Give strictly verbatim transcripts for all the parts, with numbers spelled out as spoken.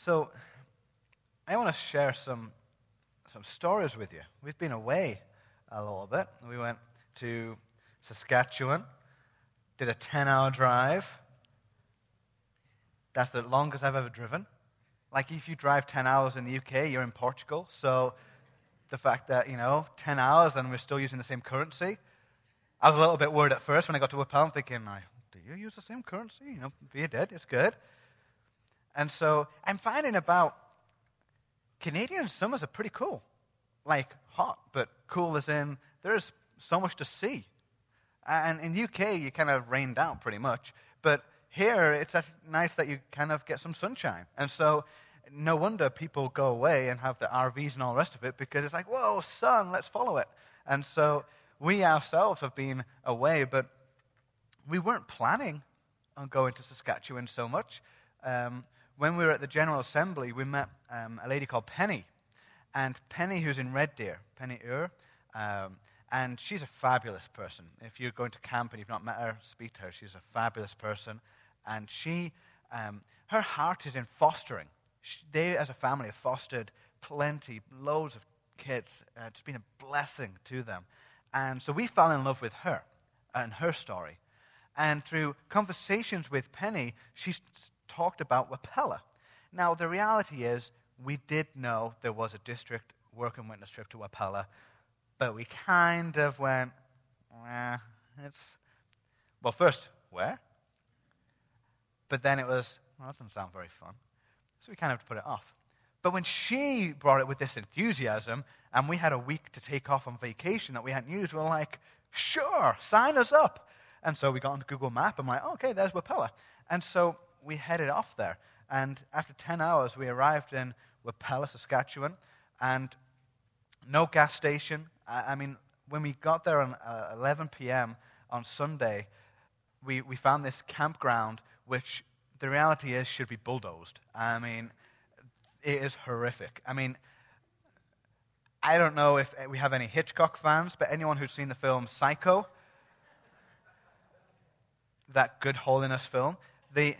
So I want to share some some stories with you. We've been away a little bit. We went to Saskatchewan, did a ten-hour drive. That's the longest I've ever driven. Like, if you drive ten hours in the U K, you're in Portugal. So the fact that, you know, ten hours and we're still using the same currency, I was a little bit worried at first when I got to Wapel. I'm thinking, do you use the same currency? You know, you did, it's good. And so I'm finding about Canadian summers are pretty cool. Like, hot, but cool as in there's so much to see. And in U K, you kind of rained out pretty much. But here, it's nice that you kind of get some sunshine. And so no wonder people go away and have the R Vs and all the rest of it, because it's like, whoa, sun, let's follow it. And so we ourselves have been away, but we weren't planning on going to Saskatchewan so much. Um, when we were at the General Assembly, we met um, a lady called Penny. And Penny, who's in Red Deer, Penny Ur, um, and she's a fabulous person. If you're going to camp and you've not met her, speak to her. She's a fabulous person. And she, um, her heart is in fostering. She, they, as a family, have fostered plenty, loads of kids. Uh, it's been a blessing to them. And so we fell in love with her and her story. And through conversations with Penny, she talked about Wapella. Now, the reality is, we did know there was a district work and witness trip to Wapella, but we kind of went, eh, it's, well, first, where? But then it was, well, that doesn't sound very fun. So we kind of had to put it off. But when she brought it with this enthusiasm, and we had a week to take off on vacation that we hadn't used, we were like, sure, sign us up. And so we got on Google Map, and I'm like, oh, okay, there's Wapella. And so we headed off there. And after ten hours, we arrived in Wapella, Saskatchewan, and no gas station. I, I mean, when we got there on uh, eleven p.m. on Sunday, we, we found this campground, which the reality is should be bulldozed. I mean, it is horrific. I mean, I don't know if we have any Hitchcock fans, but anyone who's seen the film Psycho, that Good Holiness film, the...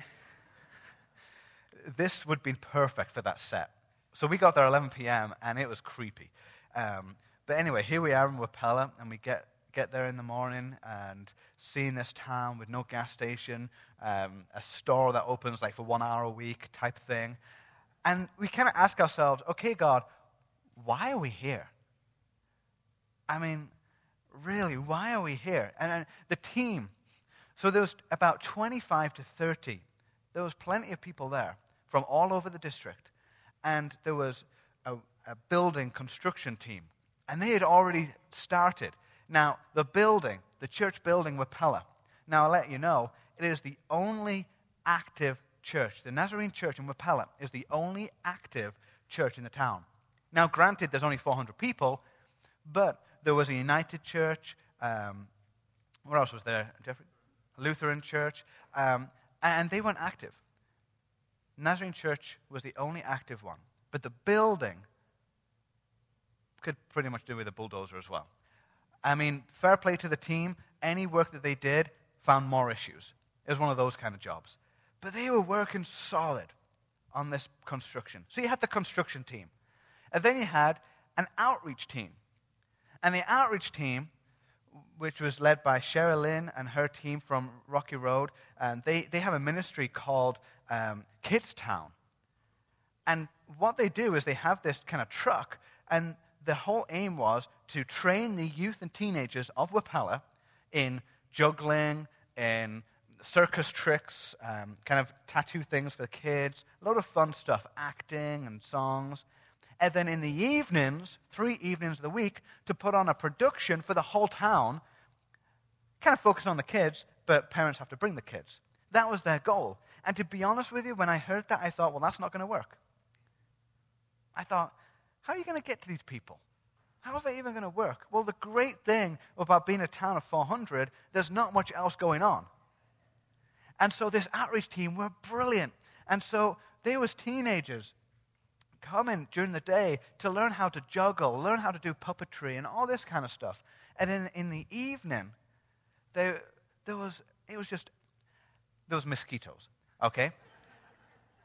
this would be perfect for that set. So we got there at eleven p.m., and it was creepy. Um, but anyway, here we are in Wapella, and we get, get there in the morning and seeing this town with no gas station, um, a store that opens like for one hour a week type thing. And we kind of ask ourselves, okay, God, why are we here? I mean, really, why are we here? And, and the team, so there was about twenty-five to thirty. There was plenty of people there from all over the district. And there was a, a building construction team. And they had already started. Now, the building, the church building, Wapella. Now, I'll let you know, it is the only active church. The Nazarene Church in Wapella is the only active church in the town. Now, granted, there's only four hundred people, but there was a United Church. Um, what else was there, Jeffrey? Lutheran Church. Um, and they weren't active. Nazarene Church was the only active one. But the building could pretty much do with a bulldozer as well. I mean, fair play to the team. Any work that they did found more issues. It was one of those kind of jobs. But they were working solid on this construction. So you had the construction team. And then you had an outreach team. And the outreach team, which was led by Cheryl Lynn and her team from Rocky Road, and they, they have a ministry called um, Kids Town. And what they do is they have this kind of truck, and the whole aim was to train the youth and teenagers of Wapella in juggling, in circus tricks, um, kind of tattoo things for the kids, a lot of fun stuff, acting and songs. And then in the evenings, three evenings of the week, to put on a production for the whole town, kind of focus on the kids, but parents have to bring the kids. That was their goal. And to be honest with you, when I heard that, I thought, well, that's not going to work. I thought, how are you going to get to these people? How is that even going to work? Well, the great thing about being a town of four hundred, there's not much else going on. And so this outreach team were brilliant. And so there was teenagers coming during the day to learn how to juggle, learn how to do puppetry and all this kind of stuff. And then in the evening, there, there was, it was just, there was mosquitoes, okay?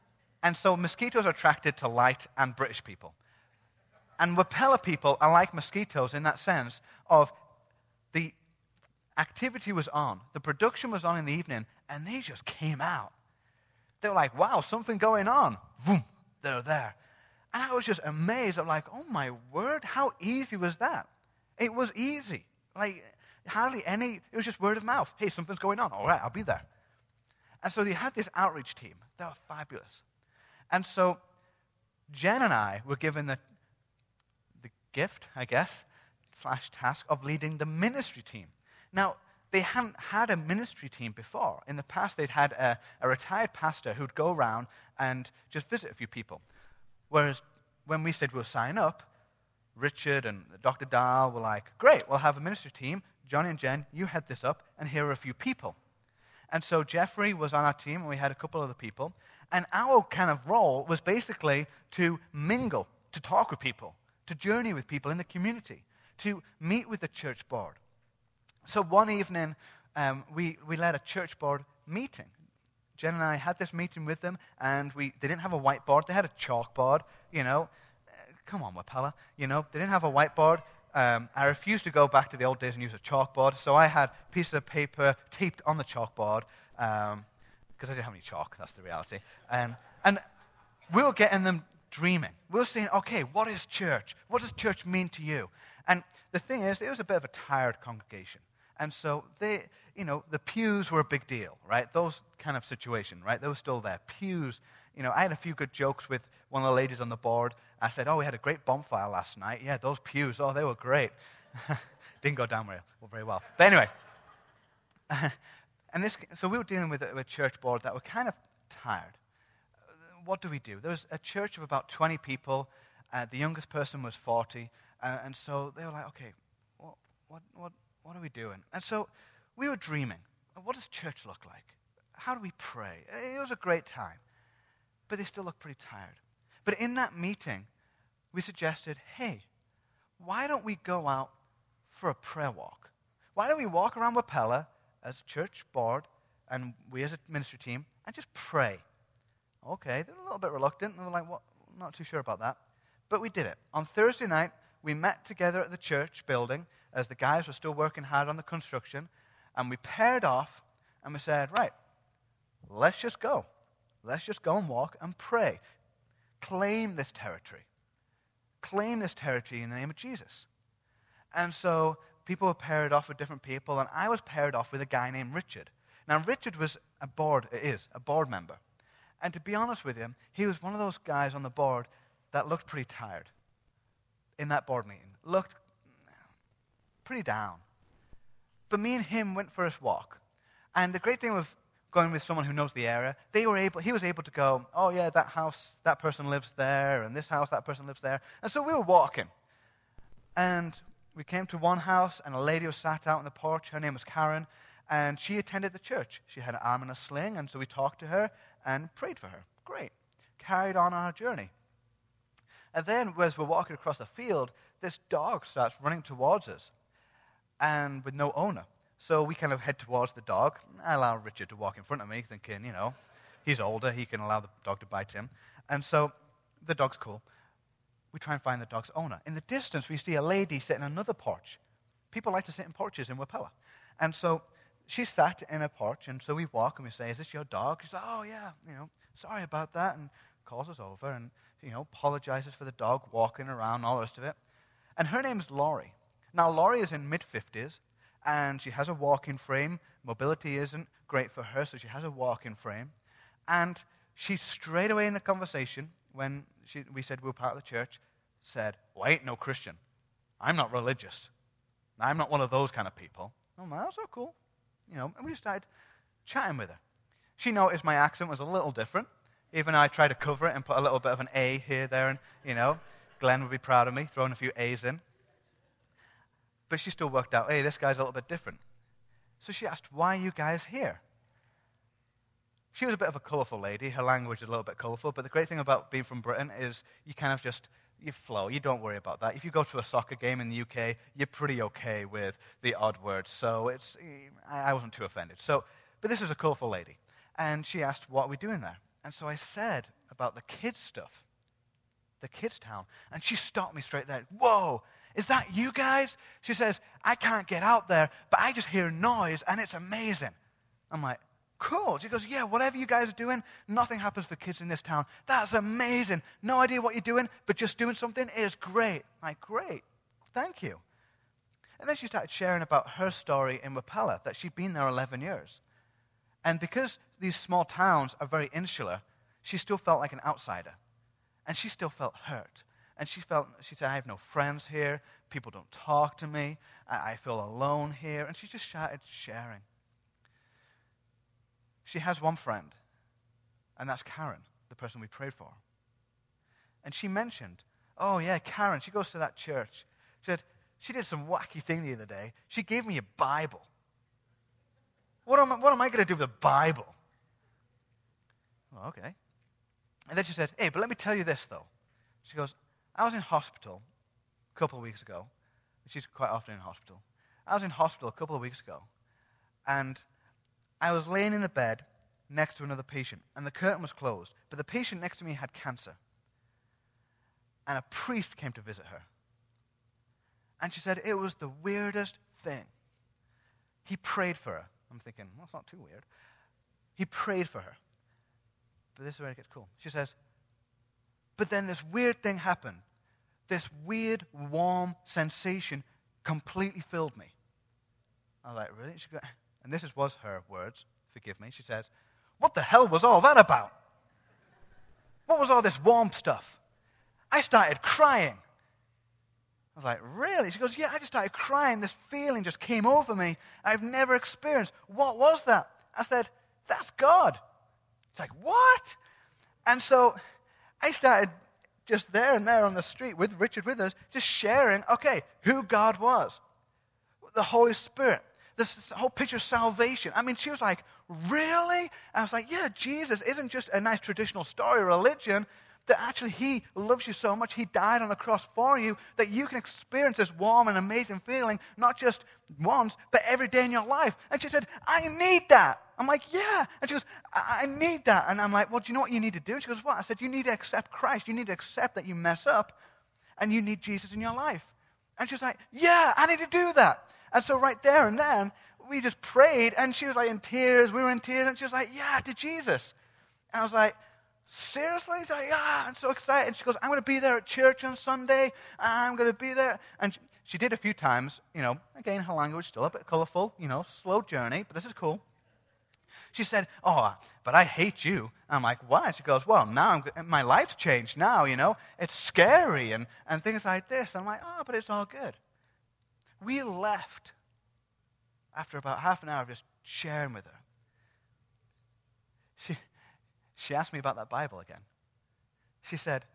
And so mosquitoes are attracted to light and British people. And Wapella people are like mosquitoes in that sense of the activity was on, the production was on in the evening, and they just came out. They were like, wow, something going on. Boom, they're there. And I was just amazed. I'm like, oh my word, how easy was that? It was easy. Like, hardly any, it was just word of mouth. Hey, something's going on. All right, I'll be there. And so they had this outreach team. They were fabulous. And so Jen and I were given the, the gift, I guess, slash task of leading the ministry team. Now, they hadn't had a ministry team before. In the past, they'd had a, a retired pastor who'd go around and just visit a few people. Whereas when we said we'll sign up, Richard and Doctor Dahl were like, great, we'll have a ministry team. Johnny and Jen, you head this up, and here are a few people. And so Jeffrey was on our team, and we had a couple other people. And our kind of role was basically to mingle, to talk with people, to journey with people in the community, to meet with the church board. So one evening, um, we, we led a church board meeting. Jen and I had this meeting with them, and we they didn't have a whiteboard. They had a chalkboard, you know. Come on, Wapella. You know, they didn't have a whiteboard. Um, I refused to go back to the old days and use a chalkboard, so I had pieces of paper taped on the chalkboard, um, because I didn't have any chalk, that's the reality. And, and we were getting them dreaming. We were saying, okay, what is church? What does church mean to you? And the thing is, it was a bit of a tired congregation. And so they, you know, the pews were a big deal, right? Those kind of situation, right? They were still there. Pews, you know, I had a few good jokes with one of the ladies on the board. I said, oh, we had a great bonfire last night. Yeah, those pews, oh, they were great. Didn't go down very, well, very well. But anyway, and this, so we were dealing with a, a church board that were kind of tired. What do we do? There was a church of about twenty people. Uh, the youngest person was forty. Uh, and so they were like, okay, what, what, what, what are we doing? And so we were dreaming. What does church look like? How do we pray? It was a great time. But they still looked pretty tired. But in that meeting, we suggested, hey, why don't we go out for a prayer walk? Why don't we walk around Wapella as a church board and we as a ministry team and just pray? Okay, they were a little bit reluctant. They were like, well, not too sure about that. But we did it. On Thursday night, we met together at the church building as the guys were still working hard on the construction, and we paired off and we said, right, let's just go. Let's just go and walk and pray. Claim this territory. Claim this territory in the name of Jesus. And so people were paired off with different people, and I was paired off with a guy named Richard. Now, Richard was a board, is a board member. And to be honest with him, he was one of those guys on the board that looked pretty tired in that board meeting. Looked pretty down. But me and him went for his walk. And the great thing with going with someone who knows the area, they were able, he was able to go, oh yeah, that house, that person lives there, and this house, that person lives there. And so we were walking. And we came to one house, and a lady was sat out on the porch. Her name was Karen, and she attended the church. She had an arm in a sling, and so we talked to her and prayed for her. Great. Carried on our journey. And then, as we're walking across the field, this dog starts running towards us, and with no owner. So we kind of head towards the dog. I allow Richard to walk in front of me, thinking, you know, he's older, he can allow the dog to bite him. And so the dog's cool. We try and find the dog's owner. In the distance, we see a lady sitting on another porch. People like to sit in porches in Wapella. And so she sat in a porch, and so we walk and we say, is this your dog? She's like, oh, yeah, you know, sorry about that, and calls us over and, you know, apologizes for the dog walking around and all the rest of it. And her name's Laurie. Now, Laurie is in mid-fifties, and she has a walking frame. Mobility isn't great for her, so she has a walking frame. And she straight away in the conversation, when she, we said we were part of the church, said, well, I ain't no Christian. I'm not religious. I'm not one of those kind of people. Oh, that's so cool. You know, and we started chatting with her. She noticed my accent was a little different. Even I tried to cover it and put a little bit of an A here, there, and, you know, Glenn would be proud of me, throwing a few A's in. But she still worked out, hey, this guy's a little bit different. So she asked, why are you guys here? She was a bit of a colorful lady. Her language is a little bit colorful, but the great thing about being from Britain is you kind of just, you flow. You don't worry about that. If you go to a soccer game in the U K, you're pretty okay with the odd words. So it's, I wasn't too offended. So, but this was a colorful lady. And she asked, what are we doing there? And so I said about the kids stuff, the kids town. And she stopped me straight there. Whoa, is that you guys? She says, I can't get out there, but I just hear noise and it's amazing. I'm like, cool. She goes, yeah, whatever you guys are doing, nothing happens for kids in this town. That's amazing. No idea what you're doing, but just doing something is great. I'm like, great. Thank you. And then she started sharing about her story in Wapella, that she'd been there eleven years. And because these small towns are very insular, she still felt like an outsider. And she still felt hurt. And she felt, she said, I have no friends here. People don't talk to me. I, I feel alone here. And she just started sharing. She has one friend, and that's Karen, the person we prayed for. And she mentioned, oh yeah, Karen, she goes to that church. She said, she did some wacky thing the other day. She gave me a Bible. What am I, what am I going to do with a Bible? Well, okay. And then she said, hey, but let me tell you this, though. She goes, I was in hospital a couple of weeks ago. She's quite often in hospital. I was in hospital a couple of weeks ago, and I was laying in a bed next to another patient, and the curtain was closed, but the patient next to me had cancer. And a priest came to visit her. And she said it was the weirdest thing. He prayed for her. I'm thinking, well, it's not too weird. He prayed for her. But this is where it gets cool. She says, but then this weird thing happened. This weird, warm sensation completely filled me. I was like, really? She goes, and this is, was her words. Forgive me. She says, what the hell was all that about? What was all this warm stuff? I started crying. I was like, really? She goes, yeah, I just started crying. This feeling just came over me I've never experienced. What was that? I said, that's God. It's like, what? And so I started just there and there on the street with Richard with us, just sharing, okay, who God was. The Holy Spirit. This whole picture of salvation. I mean, she was like, really? I was like, yeah, Jesus isn't just a nice traditional story religion. That actually he loves you so much, he died on the cross for you, that you can experience this warm and amazing feeling, not just once, but every day in your life. And she said, I need that. I'm like, yeah. And she goes, I, I need that. And I'm like, well, do you know what you need to do? And she goes, what? I said, you need to accept Christ. You need to accept that you mess up, and you need Jesus in your life. And she was like, yeah, I need to do that. And so right there and then, we just prayed, and she was like in tears. We were in tears, and she was like, yeah, to Jesus. And I was like, seriously? She's like, yeah, I'm so excited. And she goes, I'm going to be there at church on Sunday. I'm going to be there. And she, she did a few times, you know, again, her language still a bit colorful, you know, slow journey, but this is cool. She said, oh, but I hate you. I'm like, why? She goes, well, now I'm, my life's changed now, you know. It's scary and, and things like this. I'm like, oh, but it's all good. We left after about half an hour of just sharing with her. She... She asked me about that Bible again. She said,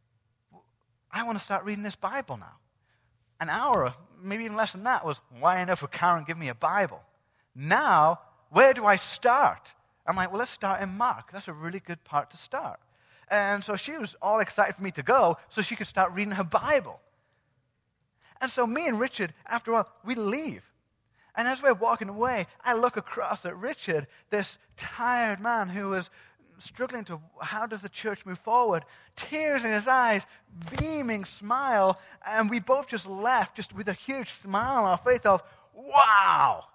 I want to start reading this Bible now. An hour, maybe even less than that, was, why on earth would Karen give me a Bible? Now, where do I start? I'm like, well, let's start in Mark. That's a really good part to start. And so she was all excited for me to go so she could start reading her Bible. And so me and Richard, after a while, we leave. And as we're walking away, I look across at Richard, this tired man who was struggling to, how does the church move forward? Tears in his eyes, beaming smile, and we both just left just with a huge smile on our face of, wow!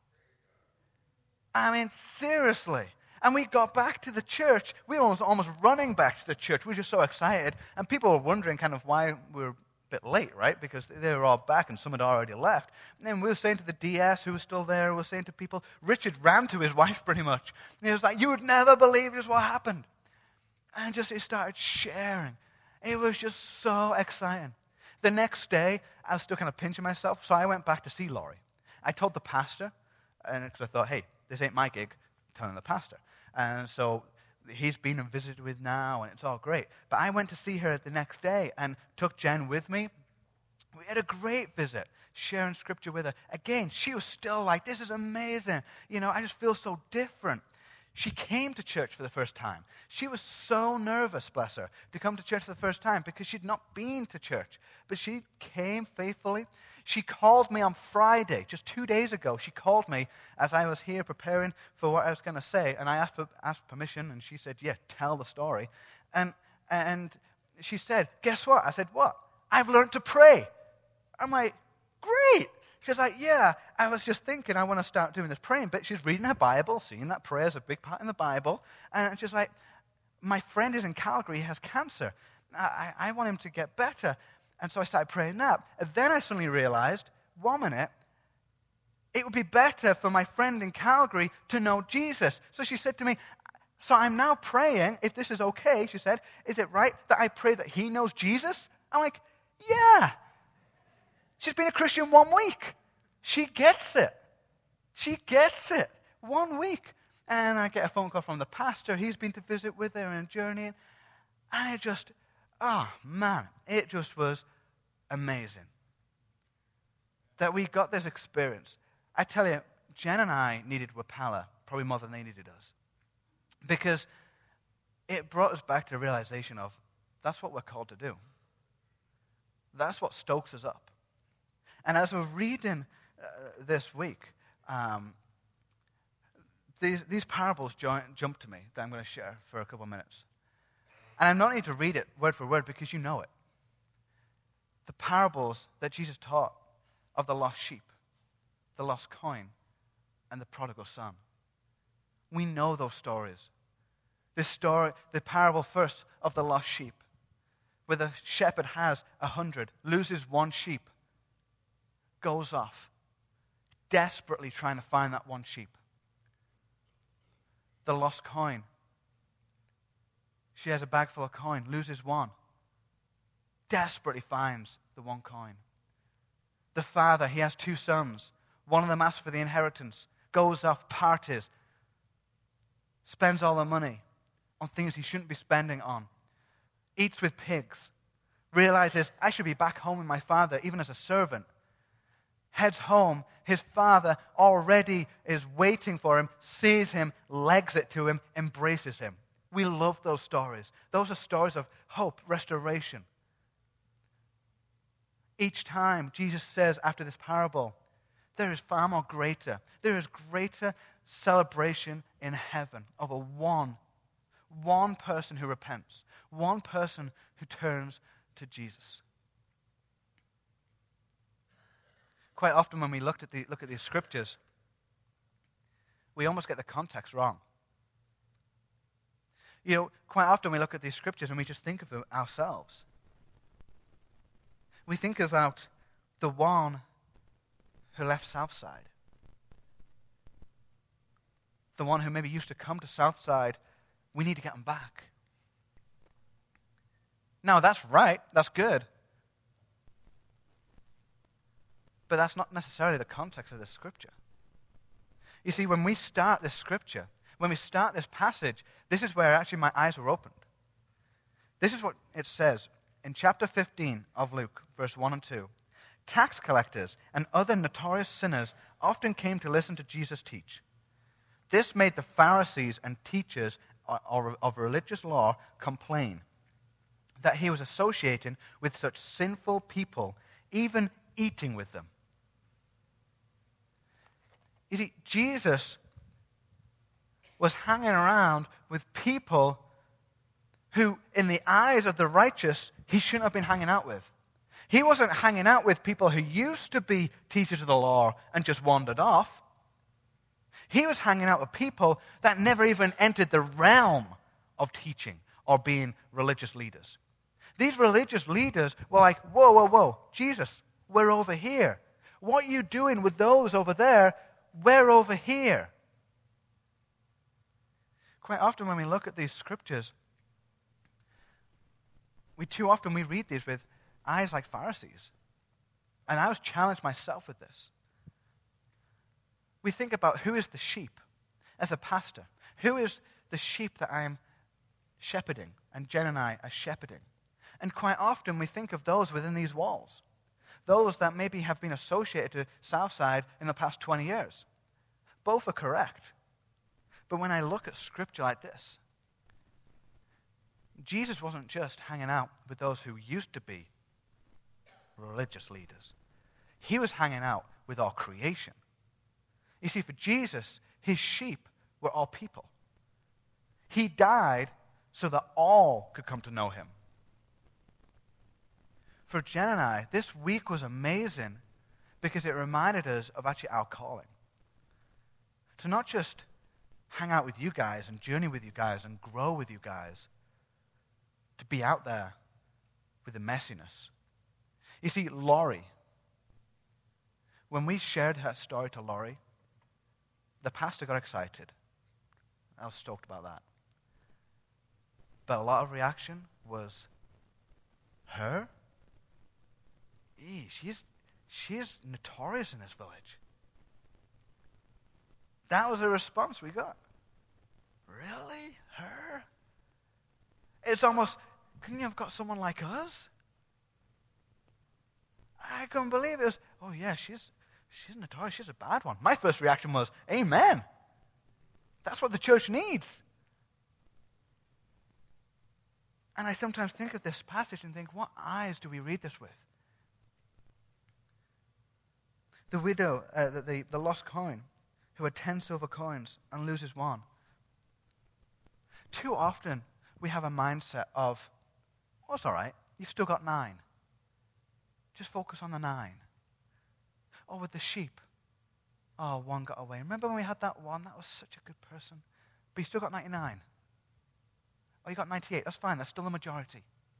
I mean, seriously. And we got back to the church. We were almost, almost running back to the church. We were just so excited. And people were wondering kind of why we were a bit late, right? Because they were all back and some had already left. And then we were saying to the D S who was still there, we were saying to people, Richard ran to his wife pretty much. And he was like, you would never believe just what happened. And just he started sharing. It was just so exciting. The next day, I was still kind of pinching myself, so I went back to see Laurie. I told the pastor, and because I thought, hey, this ain't my gig, telling the pastor. And so he's been and visited with now, and it's all great. But I went to see her the next day and took Jen with me. We had a great visit, sharing scripture with her. Again, she was still like, this is amazing. You know, I just feel so different. She came to church for the first time. She was so nervous, bless her, to come to church for the first time because she'd not been to church. But she came faithfully. She called me on Friday, just two days ago. She called me as I was here preparing for what I was going to say, and I asked for asked permission, and she said, yeah, tell the story. And, and she said, guess what? I said, what? I've learned to pray. I'm like, great. She's like, yeah, I was just thinking I want to start doing this praying. But she's reading her Bible, seeing that prayer is a big part in the Bible, and she's like, my friend is in Calgary, he has cancer. I, I want him to get better. And so I started praying that. And then I suddenly realized, one minute, it would be better for my friend in Calgary to know Jesus. So she said to me, so I'm now praying, if this is okay, she said, is it right that I pray that he knows Jesus? I'm like, yeah. She's been a Christian one week. She gets it. She gets it. One week. And I get a phone call from the pastor. He's been to visit with her and journeying. And it just, oh man, it just was amazing that we got this experience. I tell you, Jen and I needed Wapala probably more than they needed us. Because it brought us back to the realization of that's what we're called to do. That's what stokes us up. And as we're reading uh, this week, um, these, these parables join, jump to me that I'm going to share for a couple of minutes. And I'm not need to read it word for word because you know it. The parables that Jesus taught of the lost sheep, the lost coin, and the prodigal son. We know those stories. This story, the parable first of the lost sheep, where the shepherd has a hundred, loses one sheep, goes off, desperately trying to find that one sheep. The lost coin. She has a bag full of coin, loses one, desperately finds the one coin. The father, he has two sons. One of them asks for the inheritance, goes off, parties, spends all the money on things he shouldn't be spending on, eats with pigs, realizes, I should be back home with my father, even as a servant. Heads home, his father already is waiting for him, sees him, legs it to him, embraces him. We love those stories. Those are stories of hope, restoration. Each time Jesus says after this parable, there is far more greater. There is greater celebration in heaven of a one, one person who repents, one person who turns to Jesus. Quite often when we look at the look at these scriptures, we almost get the context wrong. You know, quite often we look at these scriptures and we just think of them ourselves. We think about the one who left Southside. The one who maybe used to come to Southside. We need to get him back. Now, that's right. That's good. But that's not necessarily the context of this scripture. You see, when we start this scripture, when we start this passage, this is where actually my eyes were opened. This is what it says in chapter fifteen of Luke, verse one and two. Tax collectors and other notorious sinners often came to listen to Jesus teach. This made the Pharisees and teachers of religious law complain that he was associating with such sinful people, even eating with them. You see, Jesus was hanging around with people who, in the eyes of the righteous, he shouldn't have been hanging out with. He wasn't hanging out with people who used to be teachers of the law and just wandered off. He was hanging out with people that never even entered the realm of teaching or being religious leaders. These religious leaders were like, whoa, whoa, whoa, Jesus, we're over here. What are you doing with those over there? We're over here. Quite often when we look at these scriptures, we too often we read these with eyes like Pharisees. And I was challenged myself with this. We think about who is the sheep as a pastor. Who is the sheep that I am shepherding? And Jen and I are shepherding. And quite often we think of those within these walls. Those that maybe have been associated to Southside in the past twenty years. Both are correct. But when I look at scripture like this, Jesus wasn't just hanging out with those who used to be religious leaders. He was hanging out with all creation. You see, for Jesus, his sheep were all people. He died so that all could come to know him. For Jen and I, this week was amazing because it reminded us of actually our calling. To not just hang out with you guys and journey with you guys and grow with you guys, to be out there with the messiness. You see, Laurie, when we shared her story to Laurie, the pastor got excited. I was stoked about that. But a lot of reaction was, her? Eee, she's, she's notorious in this village. That was the response we got. Really? Her? It's almost, couldn't you have got someone like us? I couldn't believe it. It was, oh yeah, she's she's notorious. She's a bad one. My first reaction was, amen. That's what the church needs. And I sometimes think of this passage and think, what eyes do we read this with? The widow, uh, the, the, the lost coin, who had ten silver coins and loses one. Too often, we have a mindset of, oh, it's all right, you've still got nine. Just focus on the nine. Or with the sheep, oh, one got away. Remember when we had that one? That was such a good person. But you still got ninety-nine. Oh, you got ninety-eight. That's fine. That's still the majority.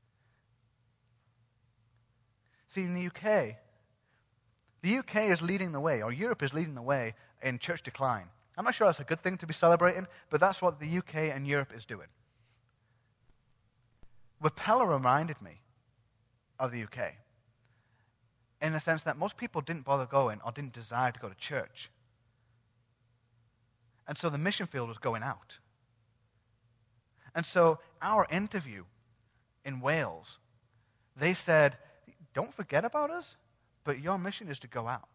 See, in the U K, the U K is leading the way, or Europe is leading the way in church decline. I'm not sure that's a good thing to be celebrating, but that's what the U K and Europe is doing. Wapella reminded me of the U K in the sense that most people didn't bother going or didn't desire to go to church. And so the mission field was going out. And so our interview in Wales, they said, don't forget about us, but your mission is to go out.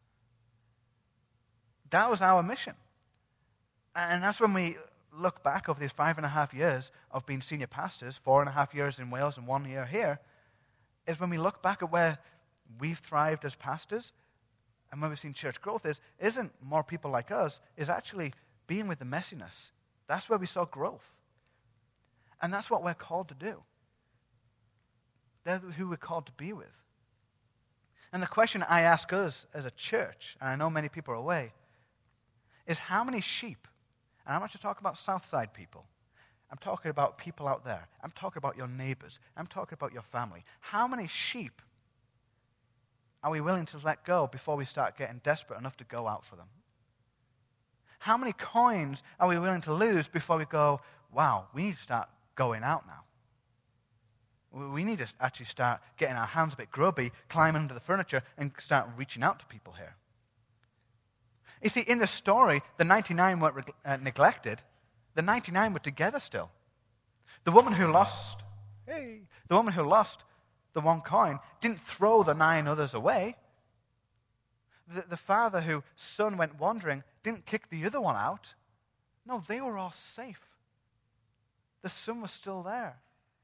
That was our mission. And that's when we look back over these five and a half years of being senior pastors, four and a half years in Wales and one year here, is when we look back at where we've thrived as pastors and when we've seen church growth is, isn't more people like us, is actually being with the messiness. That's where we saw growth. And that's what we're called to do. They're who we're called to be with. And the question I ask us as a church, and I know many people are away, is how many sheep, and I'm not just talking about Southside people, I'm talking about people out there, I'm talking about your neighbors, I'm talking about your family. How many sheep are we willing to let go before we start getting desperate enough to go out for them? How many coins are we willing to lose before we go, wow, we need to start going out now? We need to actually start getting our hands a bit grubby, climbing under the furniture, and start reaching out to people here. You see, in the story, the ninety-nine weren't uh, neglected. The ninety-nine were together still. The woman who lost, hey, the woman who lost the one coin didn't throw the nine others away. The, the father whose son went wandering didn't kick the other one out. No, they were all safe. The son was still there.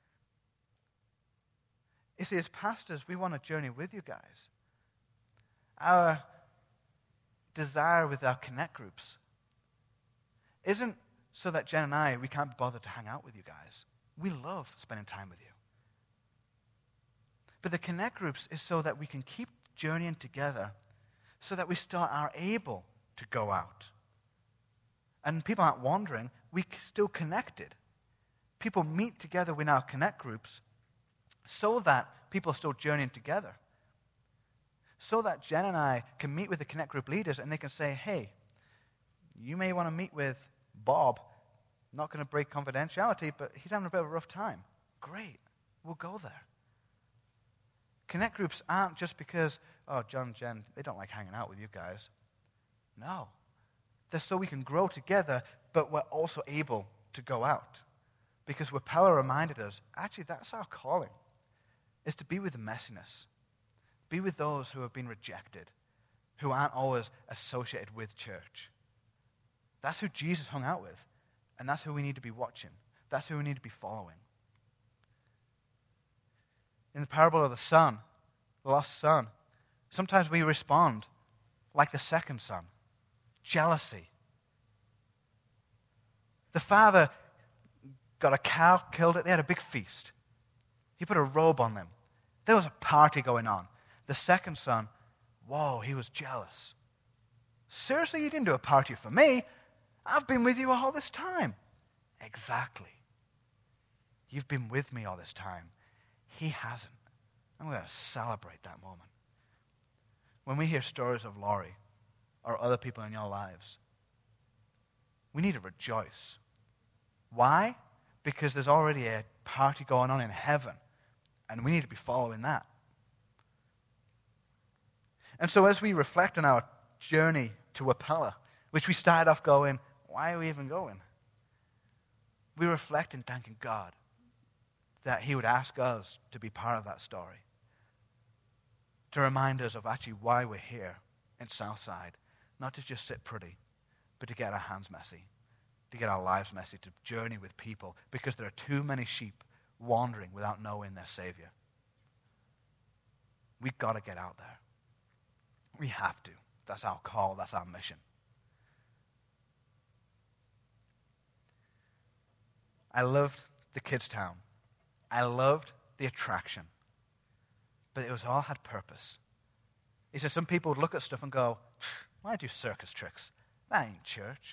You see, as pastors, we want to journey with you guys. Our desire with our connect groups isn't so that Jen and I, we can't be bothered to hang out with you guys. We love spending time with you. But the connect groups is so that we can keep journeying together so that we still are able to go out. And people aren't wandering, we're still connected. People meet together in our connect groups so that people are still journeying together. So that Jen and I can meet with the connect group leaders and they can say, hey, you may want to meet with Bob. Not going to break confidentiality, but he's having a bit of a rough time. Great, we'll go there. Connect groups aren't just because, oh, John, Jen, they don't like hanging out with you guys. No. They're so we can grow together, but we're also able to go out. Because Wapella reminded us, actually, that's our calling, is to be with the messiness. Be with those who have been rejected, who aren't always associated with church. That's who Jesus hung out with, and that's who we need to be watching. That's who we need to be following. In the parable of the son, the lost son, Sometimes we respond like the second son, jealousy. The father got a cow, killed it, they had a big feast. He put a robe on them. There was a party going on. The second son, whoa, he was jealous. Seriously, you didn't do a party for me? I've been with you all this time. Exactly. You've been with me all this time. He hasn't. I'm going to celebrate that moment. When we hear stories of Laurie or other people in your lives, we need to rejoice. Why? Because there's already a party going on in heaven, and we need to be following that. And so as we reflect on our journey to Wapella, which we started off going, why are we even going? We reflect in thanking God that he would ask us to be part of that story, to remind us of actually why we're here in Southside, not to just sit pretty, but to get our hands messy, to get our lives messy, to journey with people, because there are too many sheep wandering without knowing their Savior. We've got to get out there. We have to. That's our call. That's our mission. I loved the kids' town. I loved the attraction. But it was all had purpose. He said some people would look at stuff and go, why do circus tricks? That ain't church.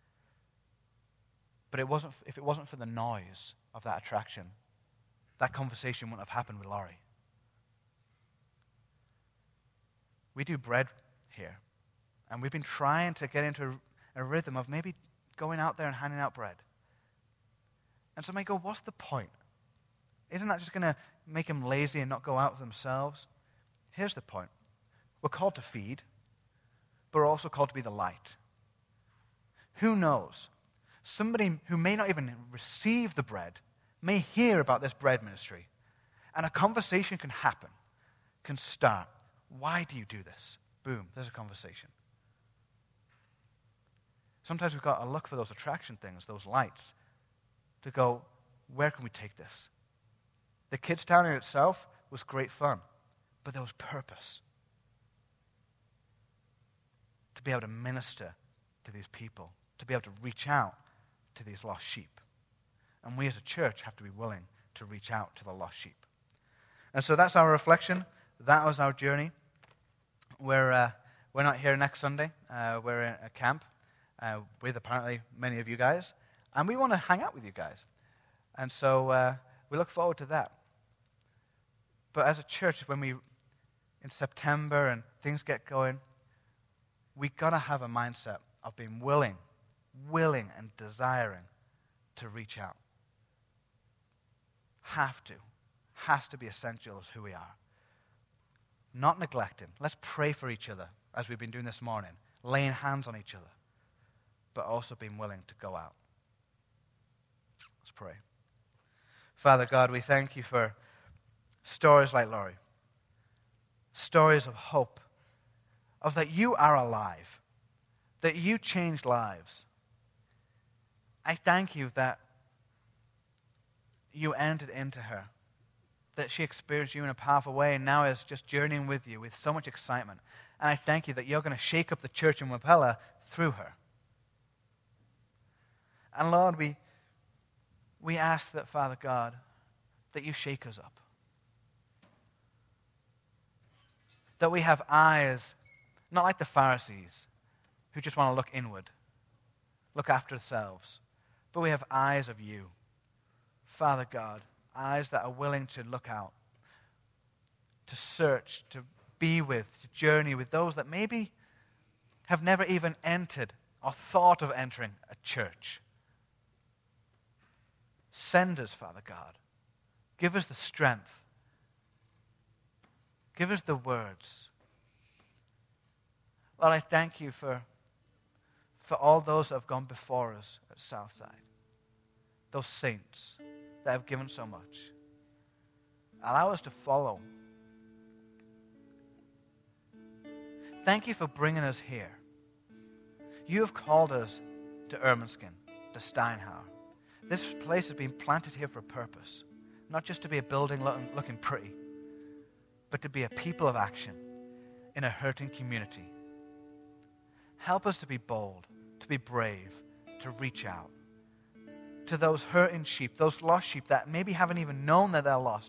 But it wasn't, if it wasn't for the noise of that attraction, that conversation wouldn't have happened with Laurie. We do bread here. And we've been trying to get into a, a rhythm of maybe going out there and handing out bread. And some may go, what's the point? Isn't that just going to make them lazy and not go out themselves? Here's the point. We're called to feed, but we're also called to be the light. Who knows? Somebody who may not even receive the bread may hear about this bread ministry, and a conversation can happen, can start. Why do you do this? Boom, there's a conversation. Sometimes we've got to look for those attraction things, those lights, to go, where can we take this? The kids' town in itself was great fun, but there was purpose. To be able to minister to these people, to be able to reach out to these lost sheep. And we as a church have to be willing to reach out to the lost sheep. And so that's our reflection. That was our journey. We're, uh, we're not here next Sunday. Uh, we're in a camp uh, with apparently many of you guys. And we want to hang out with you guys. And so uh, we look forward to that. But as a church, when we, in September and things get going, we've got to have a mindset of being willing, willing and desiring to reach out. Have to. Has to be essential as who we are. Not neglecting. Let's pray for each other, as we've been doing this morning, laying hands on each other, but also being willing to go out. Let's pray. Father God, we thank you for stories like Laurie, stories of hope, of that you are alive, that you changed lives. I thank you that you entered into her, that she experienced you in a powerful way and now is just journeying with you with so much excitement. And I thank you that you're going to shake up the church in Wapella through her. And Lord, we, we ask that, Father God, that you shake us up. That we have eyes, not like the Pharisees, who just want to look inward, look after themselves, but we have eyes of you, Father God, eyes that are willing to look out, to search, to be with, to journey with those that maybe have never even entered or thought of entering a church. Send us, Father God. Give us the strength. Give us the words. Lord, I thank you for, for all those that have gone before us at Southside. Those saints that have given so much. Allow us to follow. Thank you for bringing us here. You have called us to Ermineskin, to Steinhauer. This place has been planted here for a purpose. Not just to be a building looking, looking pretty, but to be a people of action. in a hurting community. Help us to be bold, to be brave, to reach out to those hurting sheep, those lost sheep that maybe haven't even known that they're lost,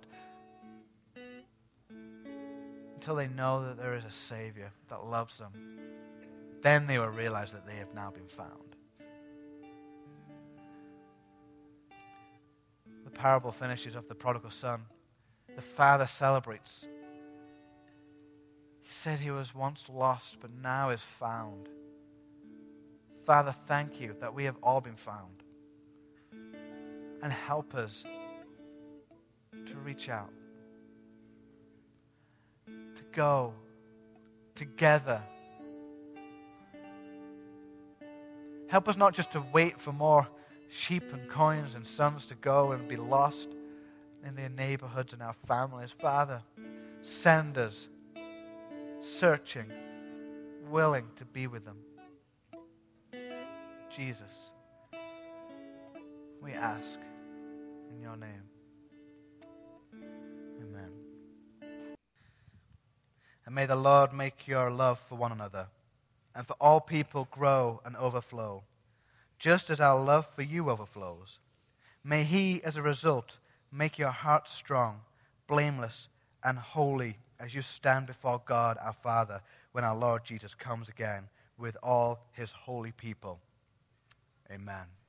until they know that there is a Savior that loves them. Then they will realize that they have now been found. The parable finishes of the prodigal son. The father celebrates. He said he was once lost, but now is found. Father, thank you that we have all been found. And help us to reach out, to go together. Help us not just to wait for more sheep and coins and sons to go and be lost in their neighborhoods and our families. Father, send us searching, willing to be with them. Jesus, we ask in your name. Amen. And may the Lord make your love for one another and for all people grow and overflow, just as our love for you overflows. May he, as a result, make your heart strong, blameless, and holy as you stand before God our Father when our Lord Jesus comes again with all his holy people. Amen.